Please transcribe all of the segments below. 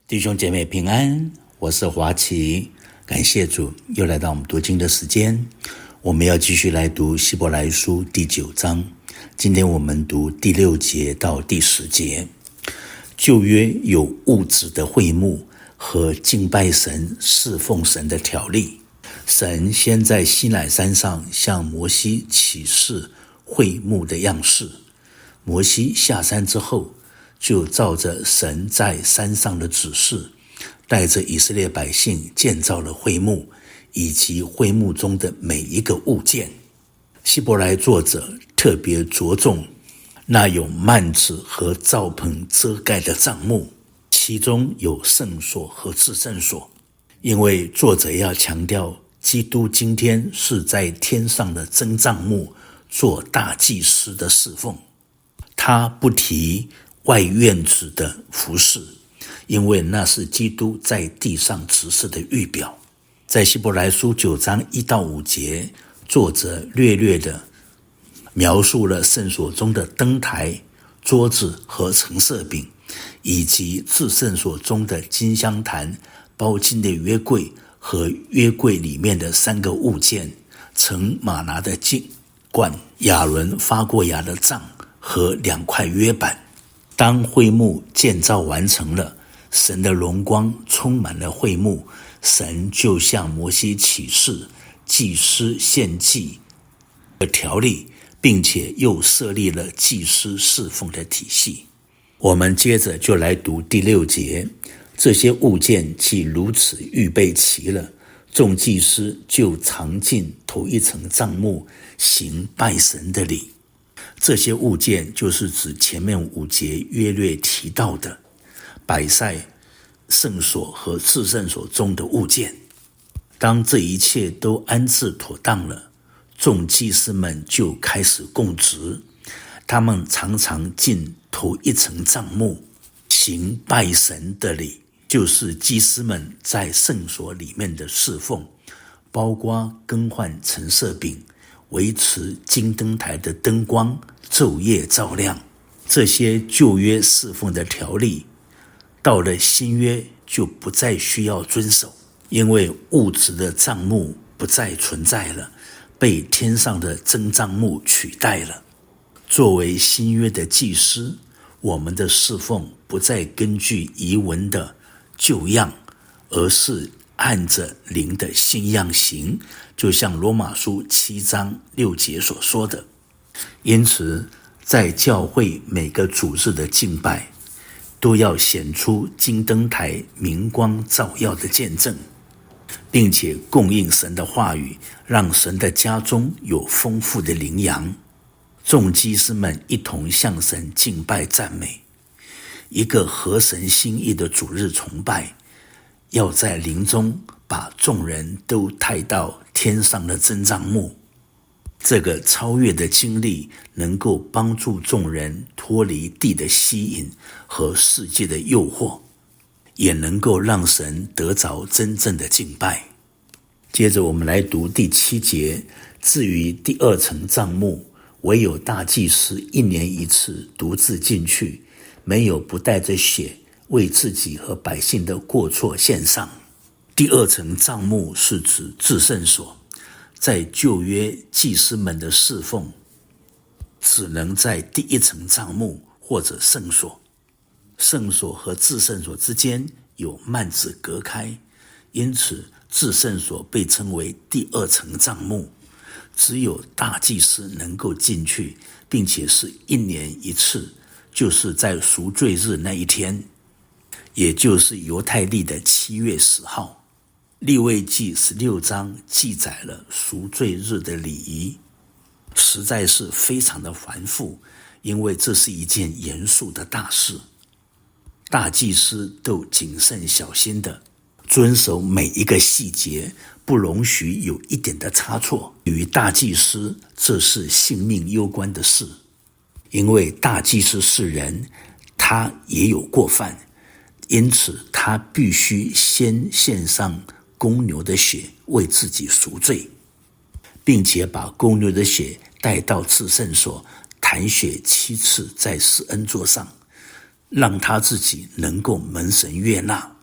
弟兄姐妹平安，我是华奇，感谢主又来到我们读经的时间。我们要继续来读希伯来书第9章，今天我们读第6节到第10节。旧约有物质的会幕和敬拜神、侍奉神的条例。神先在西乃山上向摩西启示会幕的样式。摩西下山之后，就照着神在山上的指示，带着以色列百姓建造了会幕，以及会幕中的每一个物件。希伯来作者特别着重那有幔子和罩棚遮盖的帐幕，其中有圣所和至圣所，因为作者要强调基督今天是在天上的真帐幕做大祭司的侍奉。他不提外院子的服事，因为那是基督在地上执事的预表。在希伯来书9章1到5节，作者略略的描述了圣所中的灯台、桌子和陈设饼，以及至圣所中的金香坛、包金的约柜和约柜里面的3个物件：盛玛拿的金罐、亚伦发过芽的杖和2块约板。当会幕建造完成了，神的荣光充满了会幕，神就向摩西启示祭司献祭的条例，并且又设立了祭司侍奉的体系。我们接着就来读第6节。这些物件既如此预备齐了，众祭司就常进头一层帐幕，行拜神的礼。这些物件就是指前面5节约略提到的摆在圣所和至圣所中的物件。当这一切都安置妥当了，众祭司们就开始供职。他们常常进头一层帐幕，行拜神的礼，就是祭司们在圣所里面的侍奉，包括更换陈设饼，维持金灯台的灯光，昼夜照亮。这些旧约侍奉的条例，到了新约就不再需要遵守，因为物质的帐幕不再存在了，被天上的真帐幕取代了。作为新约的祭司，我们的侍奉不再根据遗文的旧样，而是按着灵的新样行，就像罗马书7章6节所说的。因此在教会每个主日的敬拜，都要显出金灯台明光照耀的见证，并且供应神的话语，让神的家中有丰富的灵粮。众祭司们一同向神敬拜赞美。一个合神心意的主日崇拜，要在灵中把众人都带到天上的真帐幕。这个超越的经历能够帮助众人脱离地的吸引和世界的诱惑，也能够让神得着真正的敬拜。接着我们来读第7节。至于第2层帐幕，唯有大祭司1年1次独自进去，没有不带着血为自己和百姓的过错献上。第2层帐幕是指至圣所。在旧约祭司们的侍奉只能在第1层帐幕或者圣所，圣所和至圣所之间有幔子隔开，因此至圣所被称为第2层帐幕。只有大祭司能够进去，并且是1年1次，就是在赎罪日那一天，也就是犹太历的7月10号。利未记16章记载了赎罪日的礼仪，实在是非常的繁复，因为这是一件严肃的大事。大祭司都谨慎小心的遵守每一个细节，不容许有一点的差错。与大祭司，这是性命攸关的事，因为大祭司是人，他也有过犯，因此他必须先献上公牛的血为自己赎罪，并且把公牛的血带到至圣所，弹血7次在施恩座上，让他自己能够蒙神悦纳。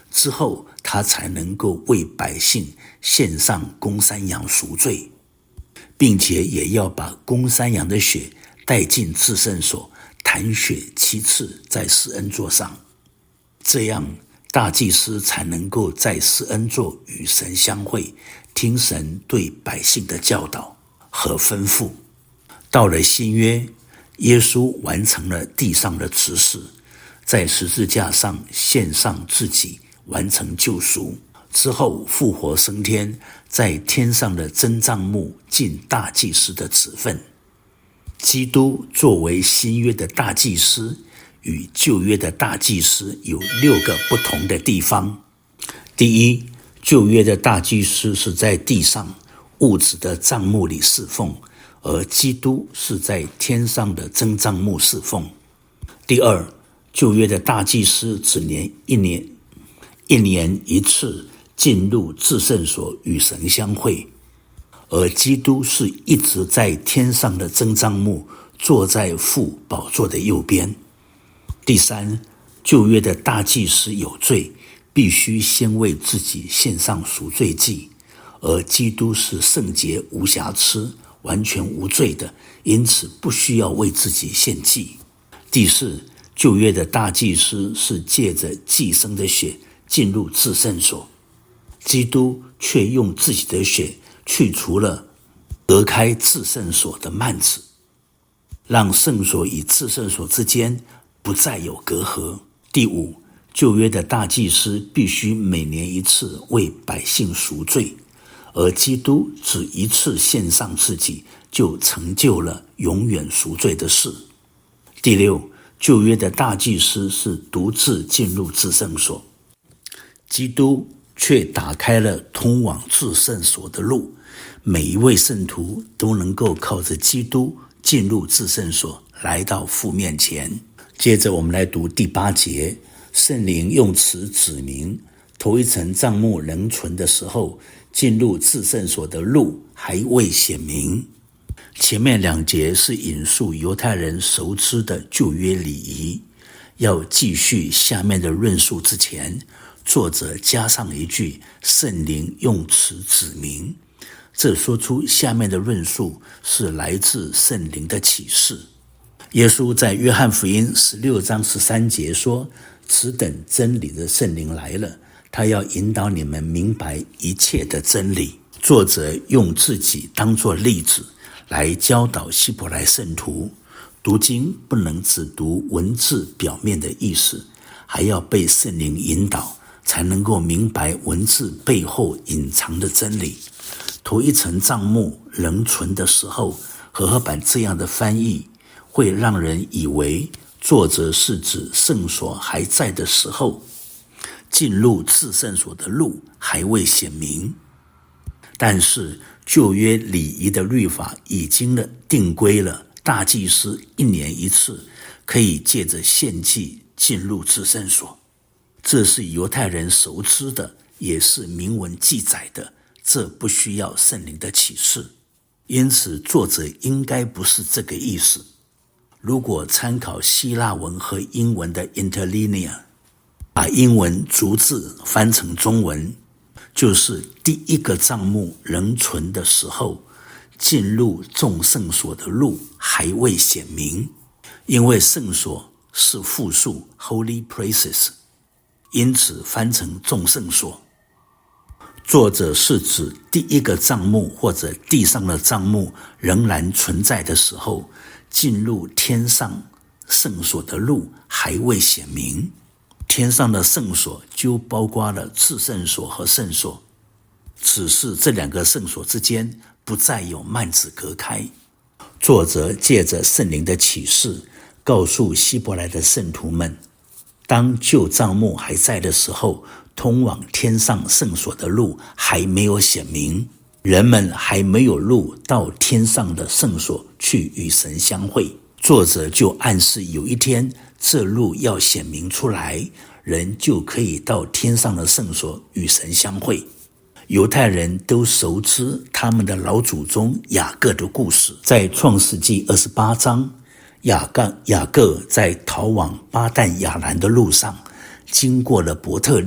之后他才能够为百姓献上公山羊赎罪，并且也要把公山羊的血带进至圣所，弹血7次在施恩座上，这样大祭司才能够在施恩座与神相会，听神对百姓的教导和吩咐。到了新约，耶稣完成了地上的职事，在十字架上献上自己，完成救赎，之后复活升天，在天上的真帐幕尽大祭司的职分。基督作为新约的大祭司，与旧约的大祭司有6个不同的地方。第一，旧约的大祭司是在地上物质的帐幕里侍奉，而基督是在天上的真帐幕侍奉。第二，旧约的大祭司只一年一次进入至圣所与神相会，而基督是一直在天上的真帐幕，坐在父宝座的右边。第三，旧约的大祭司有罪，必须先为自己献上赎罪祭，而基督是圣洁无瑕疵，完全无罪的，因此不需要为自己献祭。第四，旧约的大祭司是借着祭牲的血进入至圣所，基督却用自己的血去除了隔开至圣所的幔子，让圣所与至圣所之间不再有隔阂。第五，旧约的大祭司必须每年一次为百姓赎罪，而基督只一次献上自己，就成就了永远赎罪的事。第六，旧约的大祭司是独自进入至圣所，基督却打开了通往至圣所的路，每一位圣徒都能够靠着基督进入至圣所，来到父面前。接着我们来读第8节，圣灵用此指明，头一层帐幕仍存的时候，进入至圣所的路还未显明。前面2节是引述犹太人熟知的旧约礼仪，要继续下面的论述之前，作者加上一句圣灵用此指明，这说出下面的论述是来自圣灵的启示。耶稣在约翰福音16章13节说，此等真理的圣灵来了，他要引导你们明白一切的真理。作者用自己当作例子来教导希伯来圣徒，读经不能只读文字表面的意思，还要被圣灵引导，才能够明白文字背后隐藏的真理。头一层帐幕仍存的时候，和合版这样的翻译会让人以为作者是指圣所还在的时候，进入至圣所的路还未显明。但是旧约礼仪的律法已经定规了，大祭司1年一次可以借着献祭进入至圣所，这是犹太人熟知的，也是明文记载的，这不需要圣灵的启示。因此作者应该不是这个意思。如果参考希腊文和英文的 interlinear， 把英文逐字翻成中文，就是第一个帐幕仍存的时候，进入众圣所的路还未显明。因为圣所是复数 holy places， 因此翻成众圣所。作者是指第一个帐幕或者地上的帐幕仍然存在的时候，进入天上圣所的路还未显明。天上的圣所就包括了至圣所和圣所，只是这2个圣所之间不再有幔子隔开。作者借着圣灵的启示，告诉希伯来的圣徒们，当旧帐幕还在的时候，通往天上圣所的路还没有显明，人们还没有路到天上的圣所去与神相会。作者就暗示有一天这路要显明出来，人就可以到天上的圣所与神相会。犹太人都熟知他们的老祖宗雅各的故事，在创世纪28章，雅各在逃往巴旦亚兰的路上，经过了伯特利，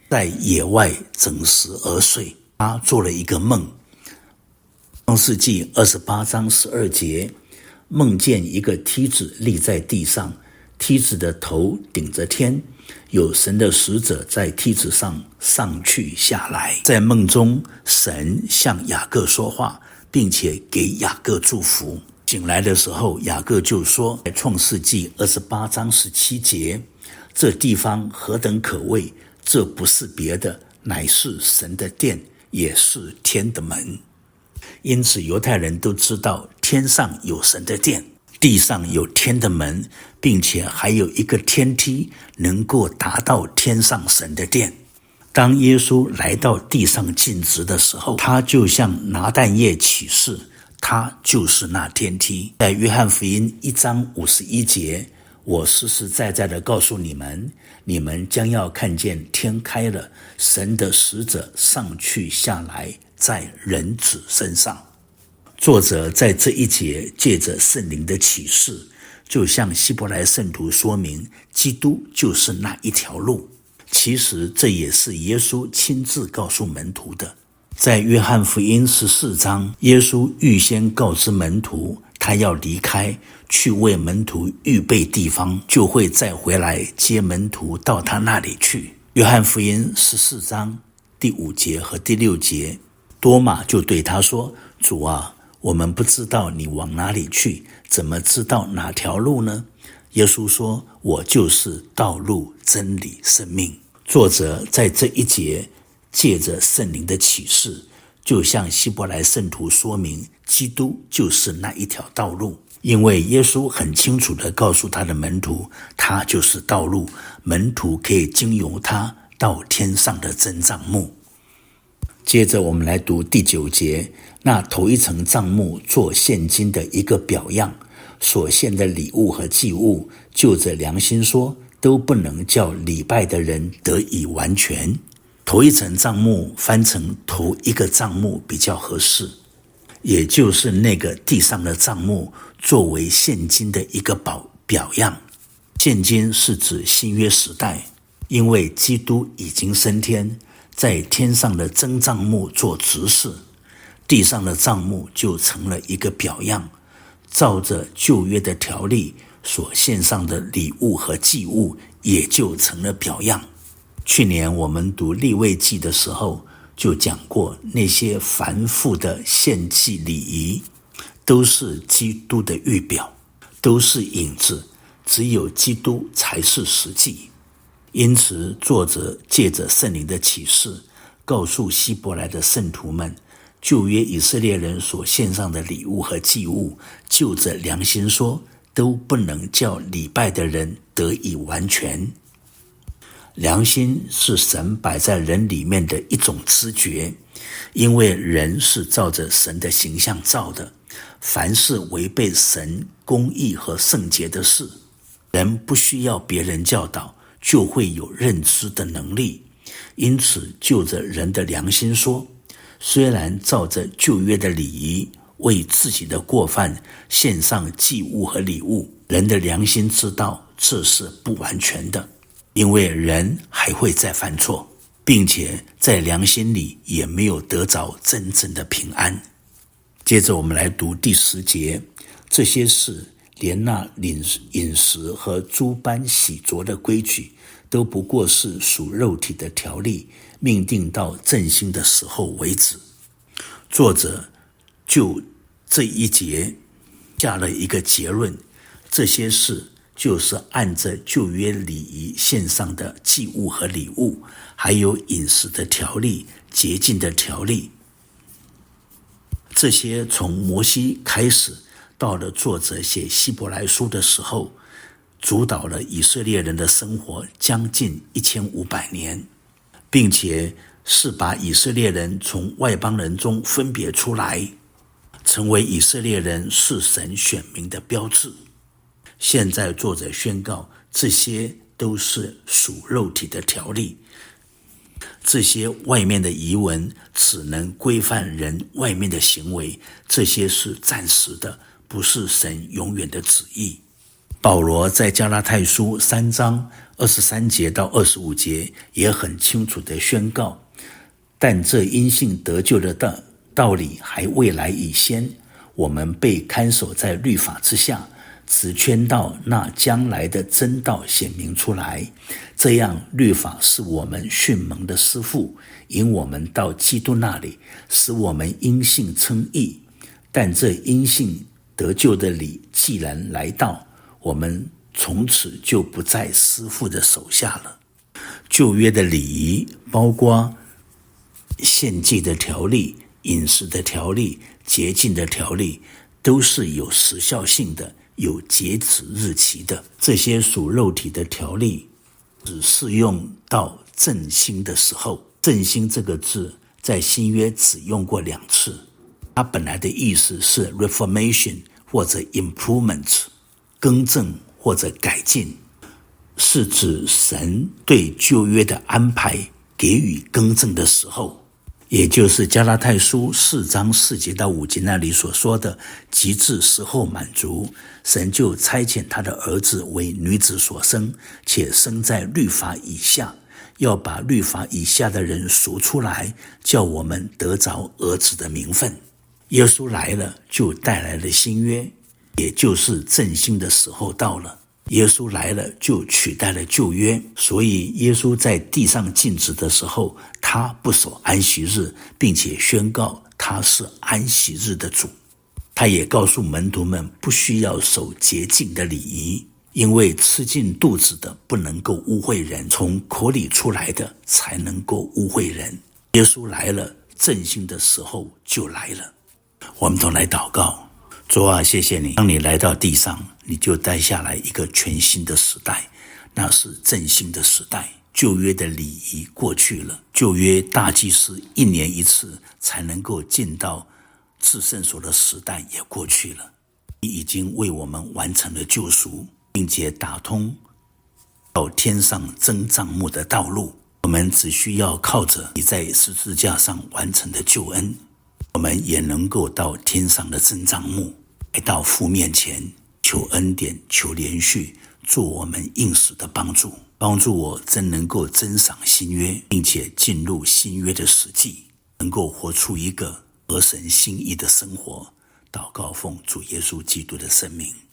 在野外整时而睡。他做了一个梦，创世纪28章12节，梦见一个梯子立在地上，梯子的头顶着天，有神的使者在梯子上去下来。在梦中，神向雅各说话，并且给雅各祝福。醒来的时候，雅各就说，在创世纪28章17节，这地方何等可畏，这不是别的，乃是神的殿，也是天的门。因此犹太人都知道天上有神的殿，地上有天的门，并且还有一个天梯能够达到天上神的殿。当耶稣来到地上尽职的时候，他就向拿但业启示，他就是那天梯。在约翰福音1章51节，我实实在在的告诉你们，你们将要看见天开了，神的使者上去下来，在人子身上。作者在这一节借着圣灵的启示，就向希伯来圣徒说明，基督就是那一条路。其实这也是耶稣亲自告诉门徒的。在约翰福音14章，耶稣预先告知门徒，他要离开，去为门徒预备地方，就会再回来接门徒到他那里去。约翰福音14章第5节和第6节，多马就对他说，主啊，我们不知道你往哪里去，怎么知道哪条路呢？耶稣说，我就是道路、真理、生命。作者在这一节借着圣灵的启示，就向希伯来圣徒说明，基督就是那一条道路。因为耶稣很清楚地告诉他的门徒，他就是道路，门徒可以经由他到天上的真帐幕。接着我们来读第9节，那头一层帐幕做现今的一个表样，所献的礼物和祭物，就着良心说，都不能叫礼拜的人得以完全。头一层帐幕翻成头一个帐幕比较合适，也就是那个地上的帐幕作为现今的一个表样。现今是指新约时代，因为基督已经升天，在天上的真帐幕做执事，地上的帐幕就成了一个表样，照着旧约的条例所献上的礼物和祭物也就成了表样。去年我们读利未记的时候就讲过，那些繁复的献祭礼仪都是基督的预表，都是影子，只有基督才是实际。因此作者借着圣灵的启示，告诉希伯来的圣徒们，旧约以色列人所献上的礼物和祭物，就着良心说，都不能叫礼拜的人得以完全。良心是神摆在人里面的一种知觉，因为人是照着神的形象造的，凡是违背神公义和圣洁的事，人不需要别人教导，就会有认知的能力。因此就着人的良心说，虽然照着旧约的礼仪为自己的过犯献上祭物和礼物，人的良心知道这是不完全的，因为人还会再犯错，并且在良心里也没有得着真正的平安。接着我们来读第10节，这些事连那饮食和诸般洗濯的规矩，都不过是属肉体的条例，命定到振兴的时候为止。作者就这一节下了一个结论，这些事就是按着旧约礼仪献上的祭物和礼物，还有饮食的条例、洁净的条例，这些从摩西开始，到了作者写希伯来书的时候，主导了以色列人的生活将近1500年，并且是把以色列人从外邦人中分别出来，成为以色列人是神选民的标志。现在作者宣告，这些都是属肉体的条例，这些外面的遗文只能规范人外面的行为，这些是暂时的，不是神永远的旨意。保罗在加拉太书3章 23节到25节也很清楚地宣告，但这因信得救的道理还未来以先，我们被看守在律法之下，只圈到那将来的真道显明出来。这样律法是我们训蒙的师父，引我们到基督那里，使我们因信称义。但这因信得救的理既然来到，我们从此就不在师父的手下了。旧约的礼仪包括献祭的条例、饮食的条例、洁净的条例，都是有时效性的，有截止日期的。这些属肉体的条例只适用到振兴的时候。振兴这个字在新约只用过2次，它本来的意思是 reformation 或者 improvement， 更正或者改进，是指神对旧约的安排给予更正的时候，也就是加拉太书4章4节到5节那里所说的，及至时候满足，神就差遣他的儿子为女子所生，且生在律法以下，要把律法以下的人赎出来，叫我们得着儿子的名分。耶稣来了，就带来了新约，也就是振兴的时候到了。耶稣来了，就取代了旧约，所以耶稣在地上尽职的时候，他不守安息日，并且宣告他是安息日的主。他也告诉门徒们不需要守洁净的礼仪，因为吃进肚子的不能够污秽人，从口里出来的才能够污秽人。耶稣来了，振兴的时候就来了。我们都来祷告。主啊，谢谢你，当你来到地上，你就带下来一个全新的时代，那是振兴的时代。旧约的礼仪过去了，旧约大祭司1年1次才能够进到至圣所的时代也过去了。你已经为我们完成了救赎，并且打通到天上真帐幕的道路。我们只需要靠着你在十字架上完成的救恩，我们也能够到天上的真帐幕，来到父面前，求恩典，求连续，做我们应许的帮助，帮助我真能够珍赏新约，并且进入新约的实际，能够活出一个合神心意的生活。祷告奉主耶稣基督的圣名。